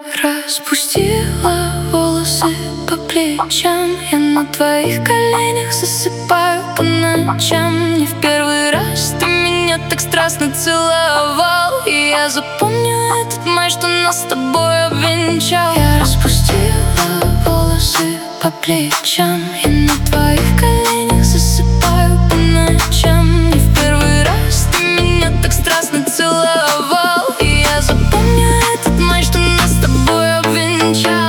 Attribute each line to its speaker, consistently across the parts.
Speaker 1: Распустила волосы по плечам, я на твоих коленях засыпаю по ночам. Не в первый раз ты меня так страстно целовал, и я запомню этот май, что нас с тобой обвенчал. Я распустила волосы по плечам, я на твоих коленях засыпаю по ночам. Не в первый раз ты меня так страстно целовал, и я запомню этот май, что нас с тобой обвенчал.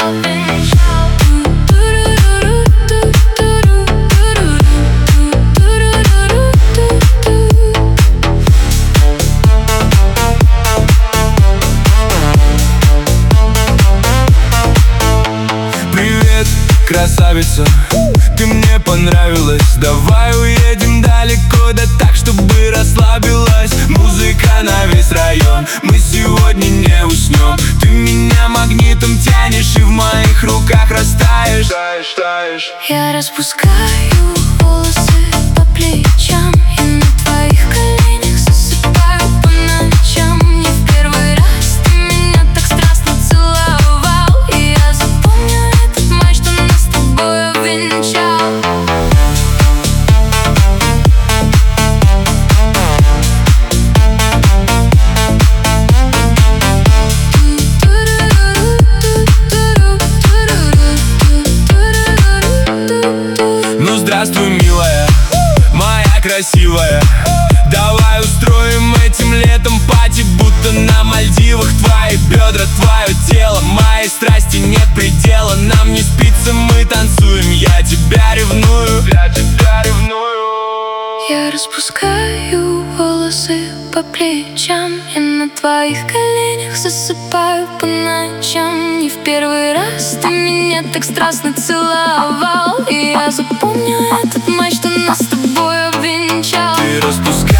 Speaker 2: Привет, красавица, ты мне понравилась. Давай уедем далеко, да так, чтобы расслабилась. Музыка на весь район, мы сегодня не уснем. Ты меня магнитом тянешь и в моих руках растаешь.
Speaker 1: Я распускаю волосы по плечам, я на твоих коленях засыпаю по ночам. Не в первый раз ты меня так страстно целовал, и я запомню этот май, что нас с тобой обвенчал.
Speaker 2: Ну здравствуй, милая, моя красивая. Давай устроим этим летом пати, будто на Мальдивах. Твои бедра, твое тело, моей страсти нет предела. Нам не спится, мы танцуем, я тебя ревную.
Speaker 1: Я распускаю волосы по плечам, я на твоих коленях засыпаю по ночам. Не в первый раз ты меня так страстно целовал, и я запомню этот май, что нас с тобой обвенчал.
Speaker 2: Ты распускаешь